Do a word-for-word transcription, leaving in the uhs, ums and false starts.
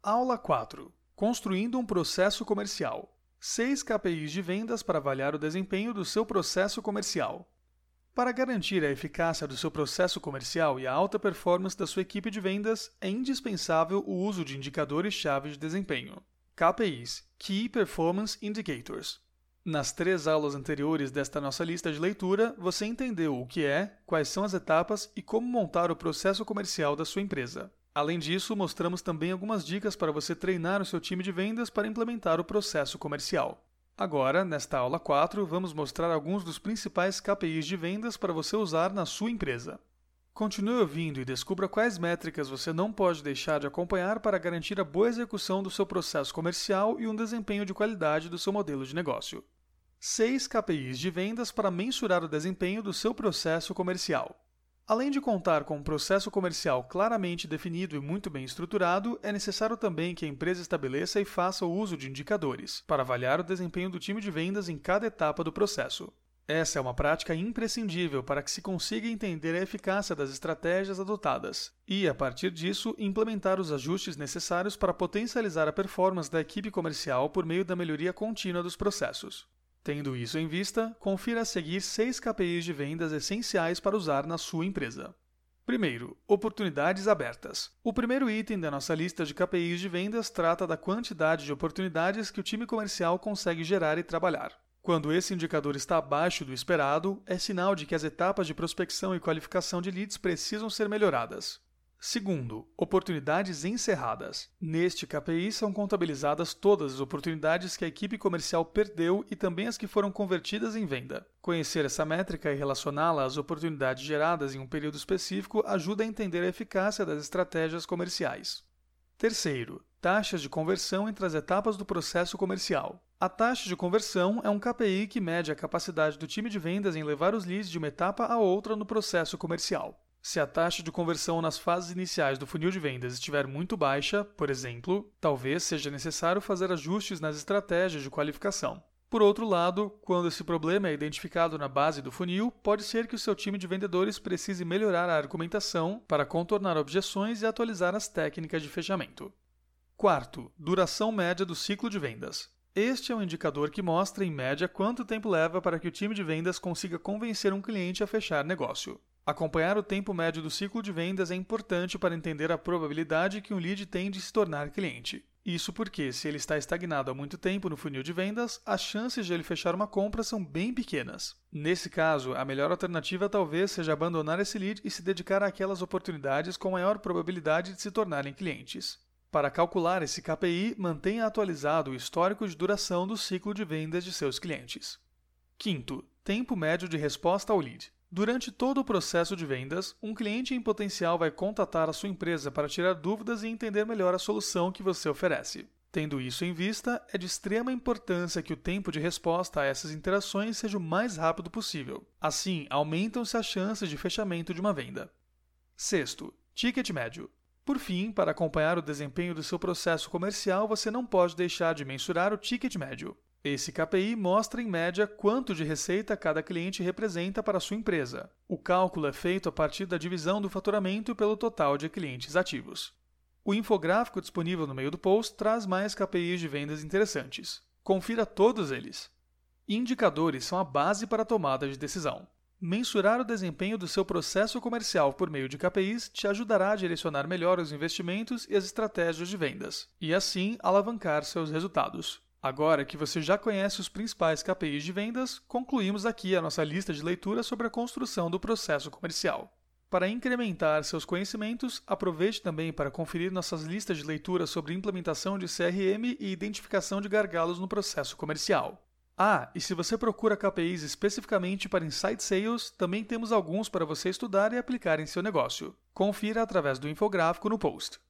Aula quatro. Construindo um processo comercial. seis K P Is de vendas para avaliar o desempenho do seu processo comercial. Para garantir a eficácia do seu processo comercial e a alta performance da sua equipe de vendas, é indispensável o uso de indicadores-chave de desempenho. K P Is, Key Performance Indicators. Nas três aulas anteriores desta nossa lista de leitura, você entendeu o que é, quais são as etapas e como montar o processo comercial da sua empresa. Além disso, mostramos também algumas dicas para você treinar o seu time de vendas para implementar o processo comercial. Agora, nesta aula quatro, vamos mostrar alguns dos principais K P Is de vendas para você usar na sua empresa. Continue ouvindo e descubra quais métricas você não pode deixar de acompanhar para garantir a boa execução do seu processo comercial e um desempenho de qualidade do seu modelo de negócio. seis K P Is de vendas para mensurar o desempenho do seu processo comercial. Além de contar com um processo comercial claramente definido e muito bem estruturado, é necessário também que a empresa estabeleça e faça o uso de indicadores para avaliar o desempenho do time de vendas em cada etapa do processo. Essa é uma prática imprescindível para que se consiga entender a eficácia das estratégias adotadas e, a partir disso, implementar os ajustes necessários para potencializar a performance da equipe comercial por meio da melhoria contínua dos processos. Tendo isso em vista, confira a seguir seis K P Is de vendas essenciais para usar na sua empresa. Primeiro, oportunidades abertas. O primeiro item da nossa lista de K P Is de vendas trata da quantidade de oportunidades que o time comercial consegue gerar e trabalhar. Quando esse indicador está abaixo do esperado, é sinal de que as etapas de prospecção e qualificação de leads precisam ser melhoradas. Segundo, oportunidades encerradas. Neste K P I são contabilizadas todas as oportunidades que a equipe comercial perdeu e também as que foram convertidas em venda. Conhecer essa métrica e relacioná-la às oportunidades geradas em um período específico ajuda a entender a eficácia das estratégias comerciais. Terceiro, taxas de conversão entre as etapas do processo comercial. A taxa de conversão é um K P I que mede a capacidade do time de vendas em levar os leads de uma etapa a outra no processo comercial. Se a taxa de conversão nas fases iniciais do funil de vendas estiver muito baixa, por exemplo, talvez seja necessário fazer ajustes nas estratégias de qualificação. Por outro lado, quando esse problema é identificado na base do funil, pode ser que o seu time de vendedores precise melhorar a argumentação para contornar objeções e atualizar as técnicas de fechamento. Quarto, duração média do ciclo de vendas. Este é um indicador que mostra, em média, quanto tempo leva para que o time de vendas consiga convencer um cliente a fechar negócio. Acompanhar o tempo médio do ciclo de vendas é importante para entender a probabilidade que um lead tem de se tornar cliente. Isso porque, se ele está estagnado há muito tempo no funil de vendas, as chances de ele fechar uma compra são bem pequenas. Nesse caso, a melhor alternativa talvez seja abandonar esse lead e se dedicar àquelas oportunidades com maior probabilidade de se tornarem clientes. Para calcular esse K P I, mantenha atualizado o histórico de duração do ciclo de vendas de seus clientes. Quinto, tempo médio de resposta ao lead. Durante todo o processo de vendas, um cliente em potencial vai contatar a sua empresa para tirar dúvidas e entender melhor a solução que você oferece. Tendo isso em vista, é de extrema importância que o tempo de resposta a essas interações seja o mais rápido possível. Assim, aumentam-se as chances de fechamento de uma venda. Sexto, ticket médio. Por fim, para acompanhar o desempenho do seu processo comercial, você não pode deixar de mensurar o ticket médio. Esse K P I mostra, em média, quanto de receita cada cliente representa para a sua empresa. O cálculo é feito a partir da divisão do faturamento pelo total de clientes ativos. O infográfico disponível no meio do post traz mais K P Is de vendas interessantes. Confira todos eles. Indicadores são a base para a tomada de decisão. Mensurar o desempenho do seu processo comercial por meio de K P Is te ajudará a direcionar melhor os investimentos e as estratégias de vendas, e assim alavancar seus resultados. Agora que você já conhece os principais K P Is de vendas, concluímos aqui a nossa lista de leitura sobre a construção do processo comercial. Para incrementar seus conhecimentos, aproveite também para conferir nossas listas de leitura sobre implementação de C R M e identificação de gargalos no processo comercial. Ah, e se você procura K P Is especificamente para Inside Sales, também temos alguns para você estudar e aplicar em seu negócio. Confira através do infográfico no post.